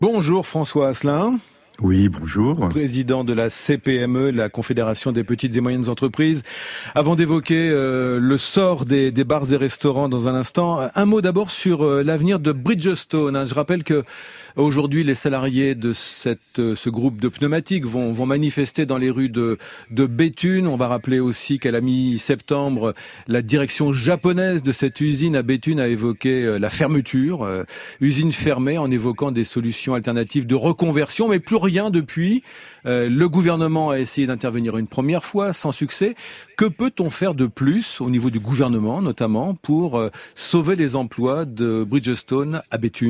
Bonjour François Asselin. Oui, bonjour. Président de la CPME, la Confédération des petites et moyennes entreprises. Avant d'évoquer le sort des bars et restaurants dans un instant, un mot d'abord sur l'avenir de Bridgestone. Je rappelle que aujourd'hui, les salariés de ce groupe de pneumatiques vont manifester dans les rues de Béthune. On va rappeler aussi qu'à la mi-septembre, la direction japonaise de cette usine à Béthune a évoqué la fermeture. Usine fermée en évoquant des solutions alternatives de reconversion, mais plus rien depuis. Le gouvernement a essayé d'intervenir une première fois, sans succès. Que peut-on faire de plus, au niveau du gouvernement notamment, pour sauver les emplois de Bridgestone à Béthune ?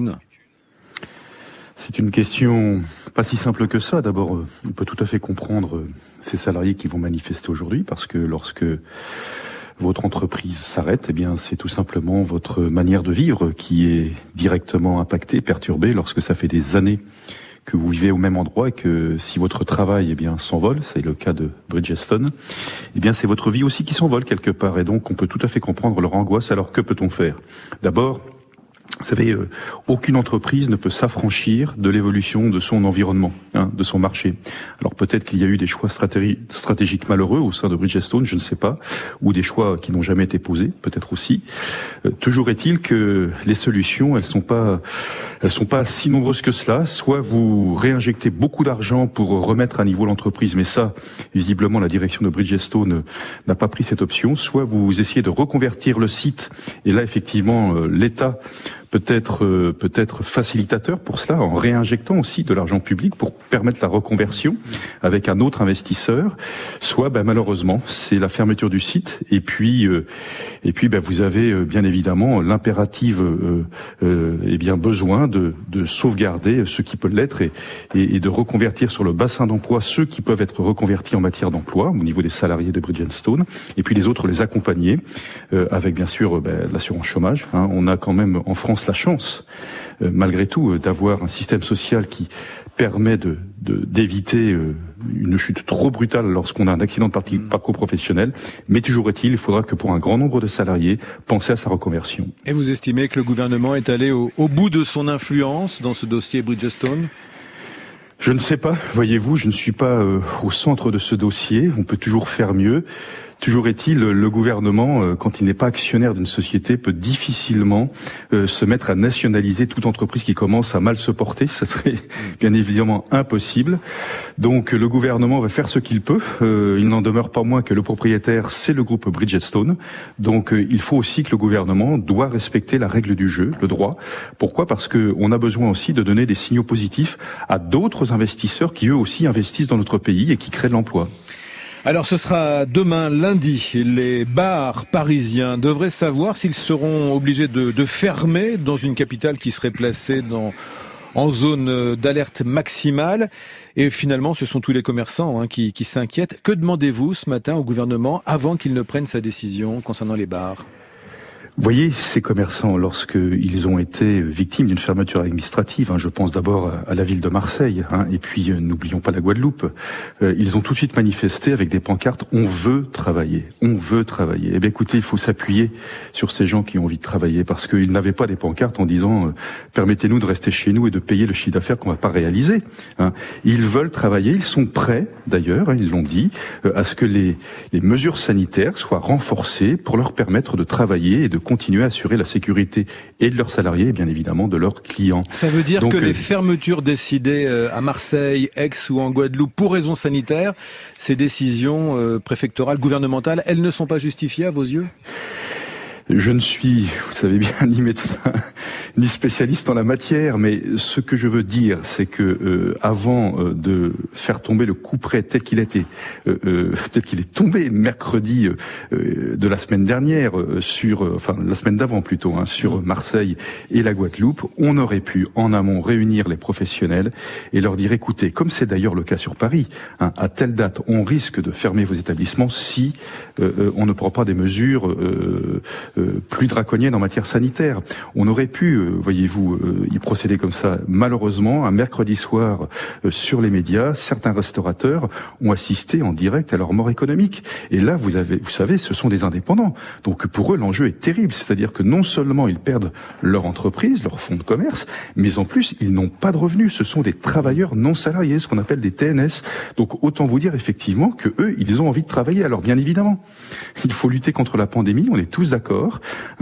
C'est une question pas si simple que ça. D'abord, on peut tout à fait comprendre ces salariés qui vont manifester aujourd'hui, parce que lorsque votre entreprise s'arrête, eh bien, c'est tout simplement votre manière de vivre qui est directement impactée, perturbée, lorsque ça fait des années que vous vivez au même endroit et que si votre travail, eh bien, s'envole, c'est le cas de Bridgestone, eh bien, c'est votre vie aussi qui s'envole quelque part. Et donc, on peut tout à fait comprendre leur angoisse. Alors, que peut-on faire ? D'abord, vous savez, aucune entreprise ne peut s'affranchir de l'évolution de son environnement, de son marché. Alors peut-être qu'il y a eu des choix stratégiques malheureux au sein de Bridgestone, je ne sais pas, ou des choix qui n'ont jamais été posés, peut-être aussi. Toujours est-il que les solutions, elles sont pas si nombreuses que cela. Soit vous réinjectez beaucoup d'argent pour remettre à niveau l'entreprise, mais ça, visiblement, la direction de Bridgestone n'a pas pris cette option. Soit vous essayez de reconvertir le site, et là, effectivement, l'État peut-être facilitateur pour cela, en réinjectant aussi de l'argent public pour permettre la reconversion avec un autre investisseur. Soit, malheureusement, c'est la fermeture du site. Et puis, vous avez bien évidemment l'impérative besoin de sauvegarder ce qui peut l'être et de reconvertir sur le bassin d'emploi ceux qui peuvent être reconvertis en matière d'emploi au niveau des salariés de Bridgestone. Et puis les autres, les accompagner avec bien sûr l'assurance chômage. On a quand même en France la chance, malgré tout, d'avoir un système social qui permet d'éviter une chute trop brutale lorsqu'on a un accident de parcours professionnel. Mais toujours est-il, il faudra que pour un grand nombre de salariés, penser à sa reconversion. Et vous estimez que le gouvernement est allé au bout de son influence dans ce dossier Bridgestone ? Je ne sais pas, voyez-vous, je ne suis pas au centre de ce dossier. On peut toujours faire mieux. Toujours est-il, le gouvernement, quand il n'est pas actionnaire d'une société, peut difficilement se mettre à nationaliser toute entreprise qui commence à mal se porter. Ça serait bien évidemment impossible. Donc le gouvernement va faire ce qu'il peut. Il n'en demeure pas moins que le propriétaire, c'est le groupe Bridgestone. Donc il faut aussi que le gouvernement doit respecter la règle du jeu, le droit. Pourquoi ? Parce que on a besoin aussi de donner des signaux positifs à d'autres investisseurs qui eux aussi investissent dans notre pays et qui créent de l'emploi. Alors ce sera demain lundi. Les bars parisiens devraient savoir s'ils seront obligés de fermer dans une capitale qui serait placée en zone d'alerte maximale. Et finalement, ce sont tous les commerçants qui s'inquiètent. Que demandez-vous ce matin au gouvernement avant qu'il ne prenne sa décision concernant les bars ? Vous voyez, ces commerçants, lorsqu'ils ont été victimes d'une fermeture administrative, je pense d'abord à la ville de Marseille, et puis n'oublions pas la Guadeloupe, ils ont tout de suite manifesté avec des pancartes « On veut travailler, on veut travailler ». Eh bien écoutez, il faut s'appuyer sur ces gens qui ont envie de travailler, parce qu'ils n'avaient pas des pancartes en disant « Permettez-nous de rester chez nous et de payer le chiffre d'affaires qu'on ne va pas réaliser ». Ils veulent travailler, ils sont prêts d'ailleurs, ils l'ont dit, à ce que les mesures sanitaires soient renforcées pour leur permettre de travailler et de continuer à assurer la sécurité et de leurs salariés et bien évidemment de leurs clients. Ça veut dire que les fermetures décidées à Marseille, Aix ou en Guadeloupe pour raisons sanitaires, ces décisions préfectorales, gouvernementales, elles ne sont pas justifiées à vos yeux ? Je ne suis, vous savez bien, ni médecin, ni spécialiste en la matière, mais ce que je veux dire, c'est que avant de faire tomber le couperet tel qu'il est tombé mercredi de la semaine dernière la semaine d'avant plutôt, sur Marseille et la Guadeloupe, on aurait pu en amont réunir les professionnels et leur dire écoutez, comme c'est d'ailleurs le cas sur Paris, à telle date, on risque de fermer vos établissements si on ne prend pas des mesures plus draconienne en matière sanitaire. On aurait pu, voyez-vous, y procéder comme ça. Malheureusement, un mercredi soir, sur les médias, certains restaurateurs ont assisté en direct à leur mort économique. Et là, vous savez, ce sont des indépendants. Donc pour eux, l'enjeu est terrible. C'est-à-dire que non seulement ils perdent leur entreprise, leur fonds de commerce, mais en plus, ils n'ont pas de revenus. Ce sont des travailleurs non salariés, ce qu'on appelle des TNS. Donc autant vous dire effectivement que eux, ils ont envie de travailler. Alors bien évidemment, il faut lutter contre la pandémie, on est tous d'accord.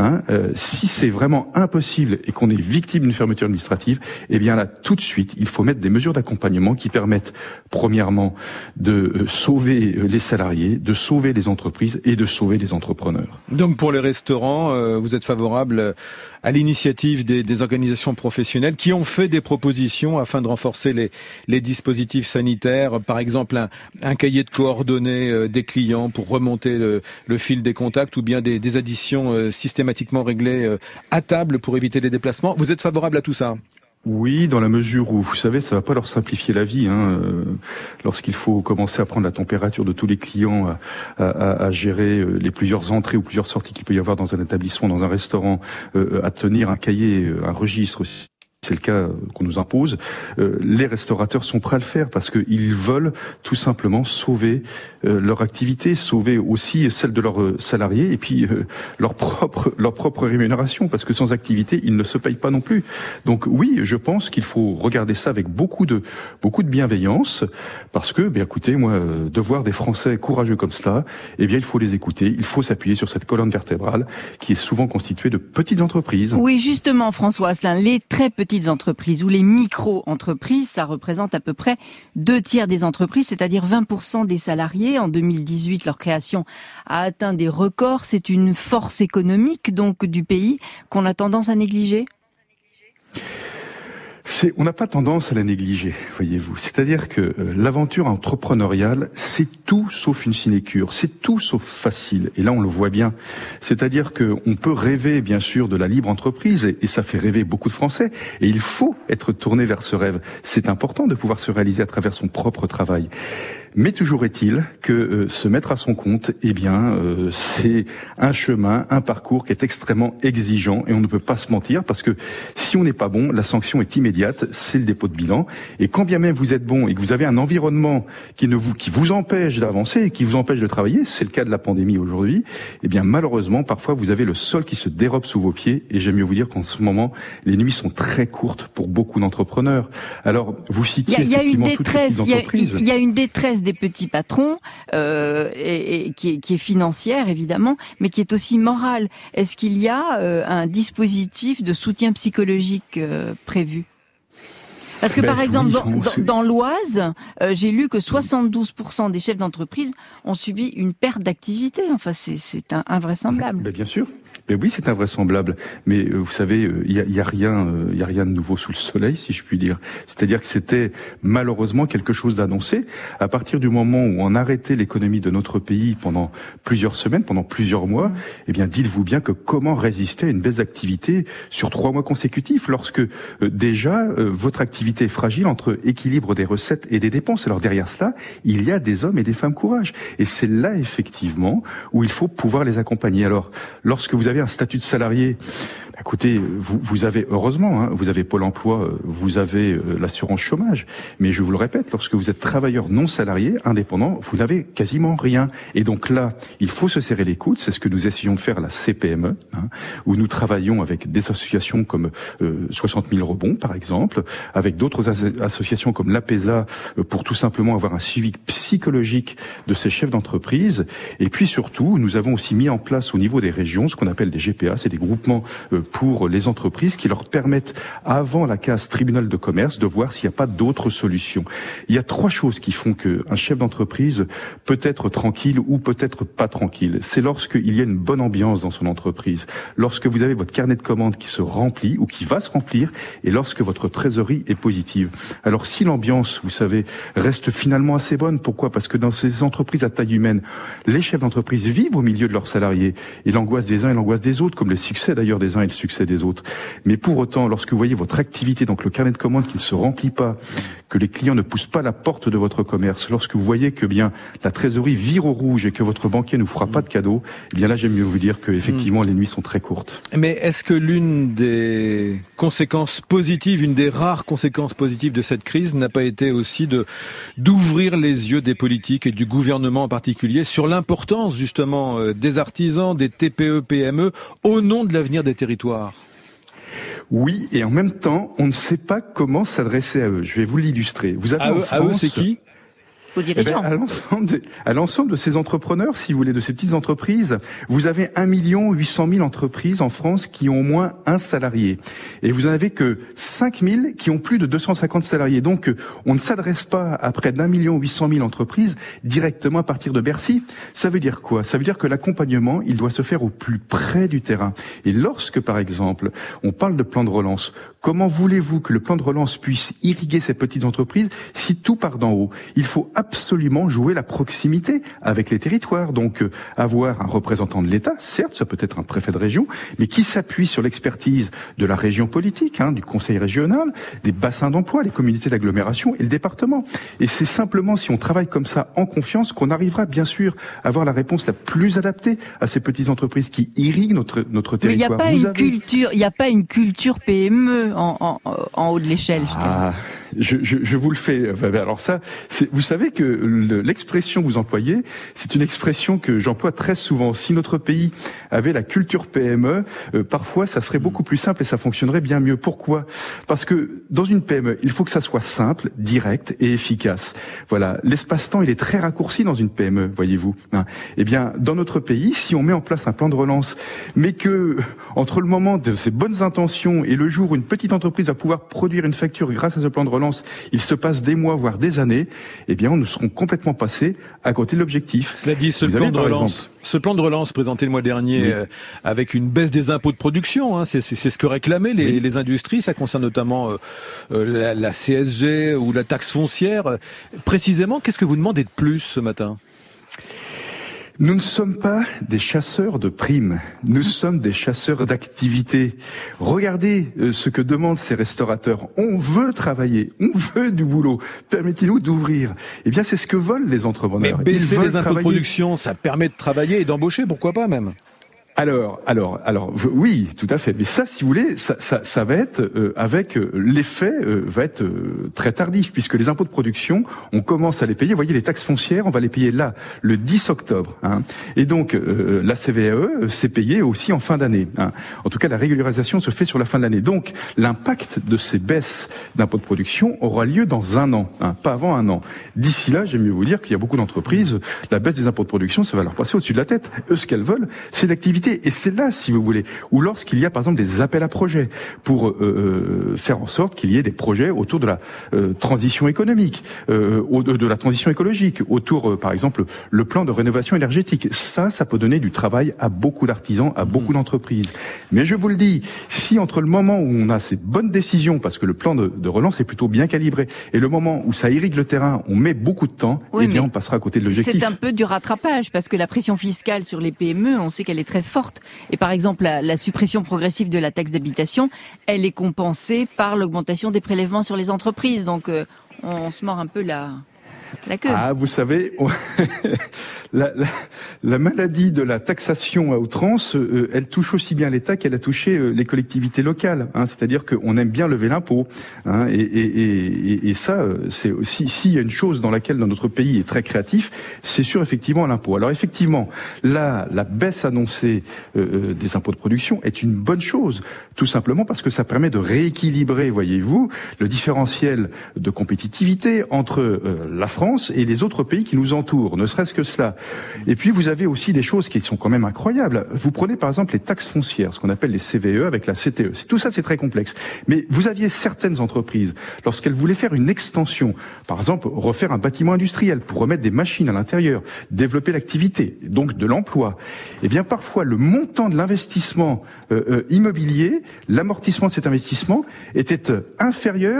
Si c'est vraiment impossible et qu'on est victime d'une fermeture administrative, eh bien là, tout de suite, il faut mettre des mesures d'accompagnement qui permettent, premièrement, de sauver les salariés, de sauver les entreprises et de sauver les entrepreneurs. Donc pour les restaurants, vous êtes favorable à l'initiative des organisations professionnelles qui ont fait des propositions afin de renforcer les dispositifs sanitaires, par exemple un cahier de coordonnées des clients pour remonter le fil des contacts ou bien des additions systématiquement réglées à table pour éviter les déplacements. Vous êtes favorable à tout ça ? Oui, dans la mesure où, vous savez, ça va pas leur simplifier la vie. Lorsqu'il faut commencer à prendre la température de tous les clients, à gérer les plusieurs entrées ou plusieurs sorties qu'il peut y avoir dans un établissement, dans un restaurant, à tenir un cahier, un registre aussi. C'est le cas qu'on nous impose. Les restaurateurs sont prêts à le faire parce qu'ils veulent tout simplement sauver leur activité, sauver aussi celle de leurs salariés et puis leur propre rémunération parce que sans activité, ils ne se payent pas non plus. Donc oui, je pense qu'il faut regarder ça avec beaucoup de bienveillance parce que, écoutez, moi, de voir des Français courageux comme cela, il faut les écouter, il faut s'appuyer sur cette colonne vertébrale qui est souvent constituée de petites entreprises. Oui, justement, François Asselin, les très petites entreprises ou les micro-entreprises, ça représente à peu près 2/3 des entreprises, c'est-à-dire 20% des salariés. En 2018, leur création a atteint des records. C'est une force économique donc du pays qu'on a tendance à négliger. On n'a pas tendance à la négliger, voyez-vous. C'est-à-dire que l'aventure entrepreneuriale, c'est tout sauf une sinécure, c'est tout sauf facile. Et là, on le voit bien. C'est-à-dire que on peut rêver, bien sûr, de la libre entreprise, et ça fait rêver beaucoup de Français. Et il faut être tourné vers ce rêve. C'est important de pouvoir se réaliser à travers son propre travail. Mais toujours est-il que se mettre à son compte, c'est un chemin, un parcours qui est extrêmement exigeant et on ne peut pas se mentir parce que si on n'est pas bon, la sanction est immédiate, c'est le dépôt de bilan. Et quand bien même vous êtes bon et que vous avez un environnement qui vous empêche d'avancer et qui vous empêche de travailler, c'est le cas de la pandémie aujourd'hui, malheureusement, parfois vous avez le sol qui se dérobe sous vos pieds et j'aime mieux vous dire qu'en ce moment, les nuits sont très courtes pour beaucoup d'entrepreneurs. Alors, vous citiez effectivement toutes les petites entreprises. Il y a une détresse des petits patrons et qui est financière évidemment, mais qui est aussi morale. Est-ce qu'il y a un dispositif de soutien psychologique prévu ? Parce que par exemple, dans l'Oise, j'ai lu que 72% des chefs d'entreprise ont subi une perte d'activité. Enfin, c'est invraisemblable. Bien sûr. Oui, c'est invraisemblable. Mais vous savez, il y a rien de nouveau sous le soleil, si je puis dire. C'est-à-dire que c'était malheureusement quelque chose d'annoncé. À partir du moment où on arrêtait l'économie de notre pays pendant plusieurs semaines, pendant plusieurs mois, dites-vous bien que comment résister à une baisse d'activité sur 3 mois consécutifs, lorsque déjà votre activité est fragile entre équilibre des recettes et des dépenses. Alors derrière cela, il y a des hommes et des femmes courage. Et c'est là effectivement où il faut pouvoir les accompagner. Alors, lorsque vous avez un statut de salarié, écoutez, vous avez heureusement, vous avez Pôle emploi, vous avez l'assurance chômage, mais je vous le répète, lorsque vous êtes travailleur non salarié, indépendant, vous n'avez quasiment rien. Et donc là, il faut se serrer les coudes, c'est ce que nous essayons de faire à la CPME, où nous travaillons avec des associations comme 60 000 rebonds, par exemple, avec d'autres associations comme l'APESA, pour tout simplement avoir un suivi psychologique de ces chefs d'entreprise. Et puis surtout, nous avons aussi mis en place au niveau des régions ce qu'on appelle des GPA, c'est des groupements pour les entreprises qui leur permettent, avant la case tribunal de commerce, de voir s'il n'y a pas d'autres solutions. Il y a 3 choses qui font qu'un chef d'entreprise peut être tranquille ou peut être pas tranquille. C'est lorsqu'il y a une bonne ambiance dans son entreprise, lorsque vous avez votre carnet de commandes qui se remplit ou qui va se remplir, et lorsque votre trésorerie est positive. Alors si l'ambiance, vous savez, reste finalement assez bonne, pourquoi ? Parce que dans ces entreprises à taille humaine, les chefs d'entreprise vivent au milieu de leurs salariés, et l'angoisse des uns et l'angoisse des autres, comme le succès d'ailleurs des uns et le succès des autres. Mais pour autant, lorsque vous voyez votre activité, donc le carnet de commandes qui ne se remplit pas, que les clients ne poussent pas la porte de votre commerce, lorsque vous voyez que bien la trésorerie vire au rouge et que votre banquier ne vous fera pas de cadeau, eh bien là j'aime mieux vous dire que effectivement les nuits sont très courtes. Mais est-ce que l'une des conséquences positives, une des rares conséquences positives de cette crise n'a pas été aussi d'ouvrir les yeux des politiques et du gouvernement en particulier sur l'importance justement des artisans, des TPE, PME au nom de l'avenir des territoires? Oui, et en même temps, on ne sait pas comment s'adresser à eux. Je vais vous l'illustrer. Vous avez en France, à eux, c'est qui? Aux dirigeants. À l'ensemble de ces entrepreneurs, si vous voulez, de ces petites entreprises, vous avez 1 800 000 entreprises en France qui ont au moins un salarié. Et vous n'en avez que 5 000 qui ont plus de 250 salariés. Donc, on ne s'adresse pas à près d'1 800 000 entreprises directement à partir de Bercy. Ça veut dire quoi? Ça veut dire que l'accompagnement, il doit se faire au plus près du terrain. Et lorsque, par exemple, on parle de plan de relance, comment voulez-vous que le plan de relance puisse irriguer ces petites entreprises si tout part d'en haut? Il faut absolument jouer la proximité avec les territoires. Donc, avoir un représentant de l'État, certes, ça peut être un préfet de région, mais qui s'appuie sur l'expertise de la région politique, du conseil régional, des bassins d'emploi, les communautés d'agglomération et le département. Et c'est simplement si on travaille comme ça en confiance qu'on arrivera bien sûr à avoir la réponse la plus adaptée à ces petites entreprises qui irriguent notre territoire. Mais il n'y a pas une culture PME en haut de l'échelle. Je vous le fais. Alors ça, vous savez que l'expression que vous employez, c'est une expression que j'emploie très souvent. Si notre pays avait la culture PME, parfois ça serait beaucoup plus simple et ça fonctionnerait bien mieux. Pourquoi? Parce que dans une PME, il faut que ça soit simple, direct et efficace. Voilà, l'espace-temps, il est très raccourci dans une PME, voyez-vous. Eh bien, dans notre pays, si on met en place un plan de relance, mais que entre le moment de ses bonnes intentions et le jour où une petite entreprise va pouvoir produire une facture grâce à ce plan de relance, il se passe des mois, voire des années, eh bien, nous serons complètement passés à côté de l'objectif. Cela dit, ce plan de relance présenté le mois dernier, avec une baisse des impôts de production, c'est ce que réclamaient les industries. Ça concerne notamment la CSG ou la taxe foncière. Précisément, qu'est-ce que vous demandez de plus ce matin? Nous ne sommes pas des chasseurs de primes, nous sommes des chasseurs d'activités. Regardez ce que demandent ces restaurateurs. On veut travailler, on veut du boulot. Permettez-nous d'ouvrir. Eh bien, c'est ce que veulent les entrepreneurs. Mais baisser les impôts de production, ça permet de travailler et d'embaucher, pourquoi pas même? Alors, oui, tout à fait. Mais ça, si vous voulez, ça va être avec l'effet va être très tardif puisque les impôts de production, on commence à les payer. Vous voyez, les taxes foncières, on va les payer là le 10 octobre. Et donc la CVAE, c'est payé aussi en fin d'année. En tout cas, la régularisation se fait sur la fin de l'année. Donc, l'impact de ces baisses d'impôts de production aura lieu dans un an, pas avant un an. D'ici là, j'aime mieux vous dire qu'il y a beaucoup d'entreprises, la baisse des impôts de production, ça va leur passer au-dessus de la tête. Eux, ce qu'elles veulent, c'est l'activité. Et c'est là, si vous voulez, ou lorsqu'il y a par exemple des appels à projets pour faire en sorte qu'il y ait des projets autour de la transition économique, de la transition écologique, autour, par exemple, le plan de rénovation énergétique. Ça peut donner du travail à beaucoup d'artisans, à beaucoup d'entreprises. Mais je vous le dis, si entre le moment où on a ces bonnes décisions, parce que le plan de relance est plutôt bien calibré, et le moment où ça irrigue le terrain, on met beaucoup de temps, eh bien on passera à côté de l'objectif. C'est un peu du rattrapage, parce que la pression fiscale sur les PME, on sait qu'elle est très forte. Et par exemple, la suppression progressive de la taxe d'habitation, elle est compensée par l'augmentation des prélèvements sur les entreprises. Donc, on se mord un peu la queue. Vous savez, la maladie de la taxation à outrance, elle touche aussi bien l'État qu'elle a touché les collectivités locales. C'est-à-dire qu'on aime bien lever l'impôt. Et ça, c'est aussi, s'il y a une chose dans laquelle notre pays est très créatif, c'est sur effectivement l'impôt. Alors effectivement, la baisse annoncée des impôts de production est une bonne chose, tout simplement parce que ça permet de rééquilibrer, voyez-vous, le différentiel de compétitivité entre la France et les autres pays qui nous entourent, ne serait-ce que cela. Et puis vous avez aussi des choses qui sont quand même incroyables. Vous prenez par exemple les taxes foncières, ce qu'on appelle les CVE avec la CTE. Tout ça c'est très complexe. Mais vous aviez certaines entreprises, lorsqu'elles voulaient faire une extension, par exemple refaire un bâtiment industriel pour remettre des machines à l'intérieur, développer l'activité, donc de l'emploi, eh bien parfois le montant de l'investissement immobilier, l'amortissement de cet investissement était inférieur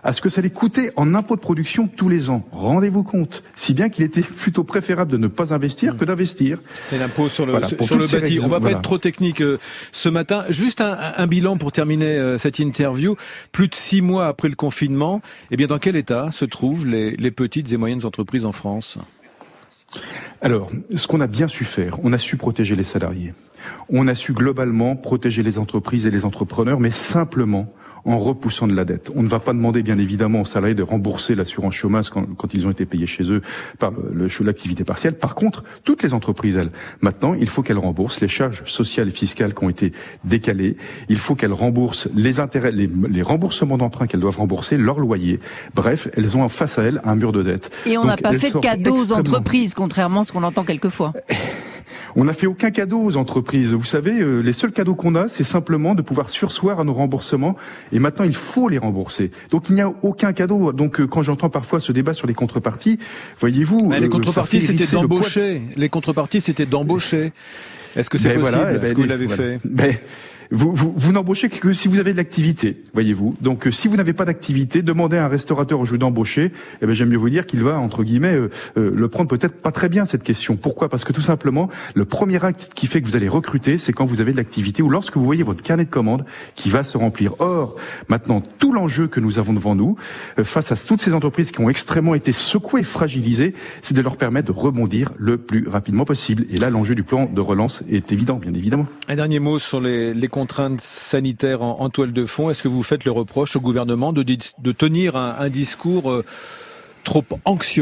à ce que ça allait coûter en impôts de production tous les ans. Rendez-vous compte. Si bien qu'il était plutôt préférable de ne pas investir que d'investir. C'est l'impôt sur le bâti. On va pas être trop technique ce matin. Juste un bilan pour terminer cette interview. Plus de 6 mois après le confinement, eh bien, dans quel état se trouvent les petites et moyennes entreprises en France ? Alors, ce qu'on a bien su faire, on a su protéger les salariés. On a su globalement protéger les entreprises et les entrepreneurs, mais simplement en repoussant de la dette. On ne va pas demander, bien évidemment, aux salariés de rembourser l'assurance chômage quand ils ont été payés chez eux par l'activité partielle. Par contre, toutes les entreprises, elles, maintenant, il faut qu'elles remboursent les charges sociales et fiscales qui ont été décalées. Il faut qu'elles remboursent les intérêts, les remboursements d'emprunts qu'elles doivent rembourser, leur loyer. Bref, elles ont face à elles un mur de dette. Et on n'a pas fait de cadeaux aux entreprises, contrairement à ce qu'on entend quelquefois. On n'a fait aucun cadeau aux entreprises. Vous savez, les seuls cadeaux qu'on a, c'est simplement de pouvoir surseoir à nos remboursements. Et maintenant, il faut les rembourser. Donc, il n'y a aucun cadeau. Donc, quand j'entends parfois ce débat sur les contreparties, voyez-vous... les contreparties, c'était d'embaucher. Les contreparties, c'était d'embaucher. Est-ce que c'est possible ? Est-ce que vous l'avez fait ? Vous n'embauchez que si vous avez de l'activité, voyez-vous. Donc, si vous n'avez pas d'activité, demandez à un restaurateur aujourd'hui d'embaucher. J'aime mieux vous dire qu'il va, entre guillemets, le prendre peut-être pas très bien, cette question. Pourquoi ? Parce que tout simplement, le premier acte qui fait que vous allez recruter, c'est quand vous avez de l'activité ou lorsque vous voyez votre carnet de commandes qui va se remplir. Or, maintenant, tout l'enjeu que nous avons devant nous, face à toutes ces entreprises qui ont extrêmement été secouées, fragilisées, c'est de leur permettre de rebondir le plus rapidement possible. Et là, l'enjeu du plan de relance est évident, bien évidemment. Un dernier mot sur les contraintes sanitaires en toile de fond. Est-ce que vous faites le reproche au gouvernement de tenir un discours trop anxiogène ?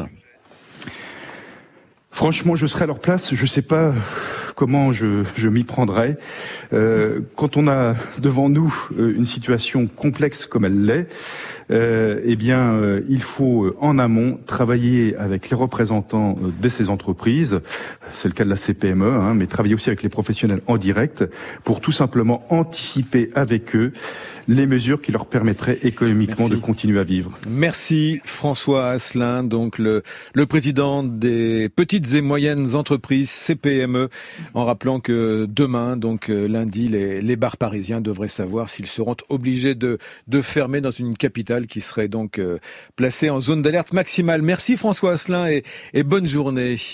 Franchement, je serais à leur place, je ne sais pas comment je m'y prendrais. Quand on a devant nous une situation complexe comme elle l'est, il faut en amont travailler avec les représentants de ces entreprises, c'est le cas de la CPME, mais travailler aussi avec les professionnels en direct pour tout simplement anticiper avec eux les mesures qui leur permettraient économiquement de continuer à vivre. Merci François Asselin, donc le président des petites et moyennes entreprises CPME, en rappelant que demain, donc lundi, les bars parisiens devraient savoir s'ils seront obligés de fermer dans une capitale qui serait donc placée en zone d'alerte maximale. Merci François Asselin et bonne journée.